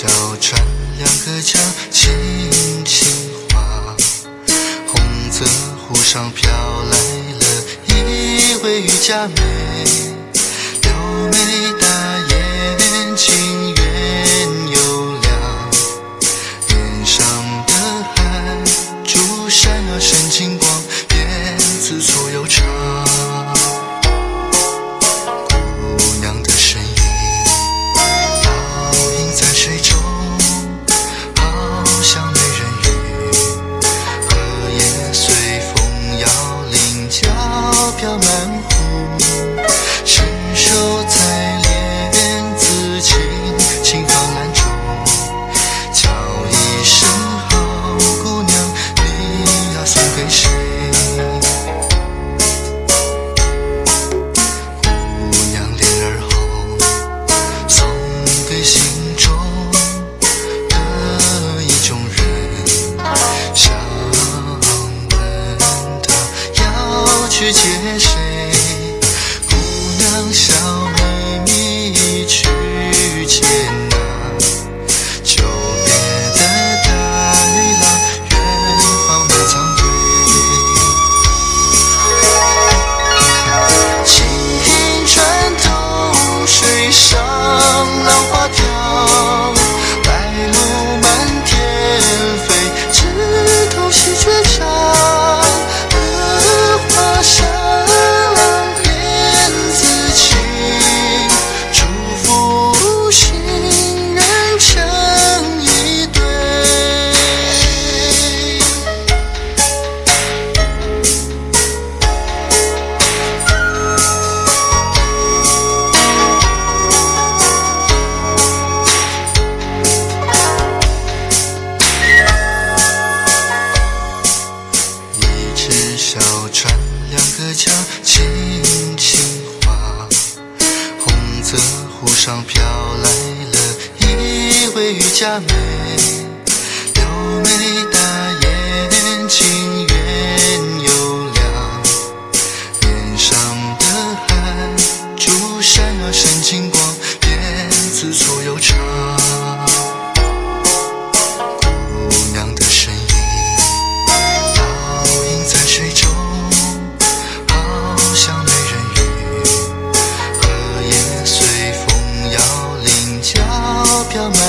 小船，两个桨轻轻划，红色湖上飘来了一位渔家妹，柳眉大眼睛圆又亮，脸上的汗珠闪啊闪金光，辫子粗又长。姑娘的身影倒映在水中，好像美人鱼，荷叶随风摇，菱角飘满湖，伸手在帘子轻放篮中，叫一声好姑娘，你要送给谁？姑娘脸儿红，送给心中的意中人，想问他要去接谁？姑娘笑眯眯去接那久别的大女郎，远方满苍堆。轻听船头水上浪花跳，白鹭满天飞，枝头戏绝唱，荷花山莲子情，祝福新人成一对。一只小船，两个桨轻轻划，红色湖上飘来了一位渔家妹，柳眉大眼睛圆又亮，脸上的汗珠闪啊闪金光，辫子粗又长。姑娘的身影倒映在水中，好像美人鱼，荷叶随风摇，菱角飘满